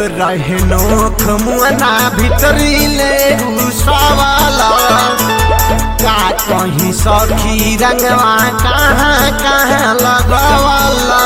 रहे नोख मुअना भीतरी ले घुसावाला का कहीं सखी रंगवा कहाँ कहाँ लगवाला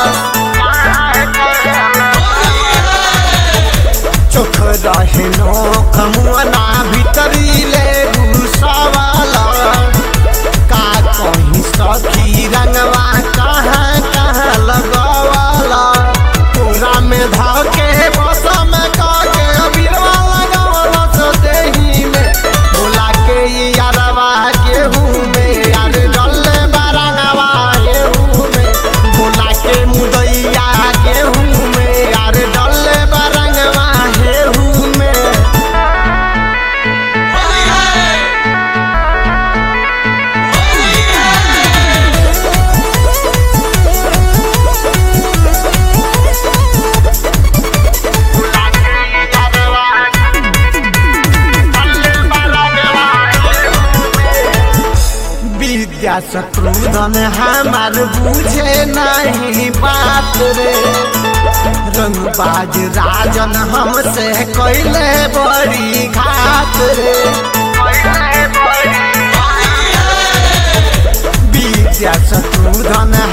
चोख रहे नोख मुअना भीतरी ले घुसावाला का कहीं सखी रंगवा कहाँ कहाँ लगवाला पूरा में धाव के बस में काके अबीरवा लगावला सो देही में बोला के यारवा गेहूं में यार डले बारंगवा गेहूं में बोला के मुदैया गेहूं में यार डले बारंगवा गेहूं में विद्या शत्रुधन हमार बुझे नहीं बात रे रंगबाज राजन हमसे कैले बड़ी घात रे विद्या शत्रुधन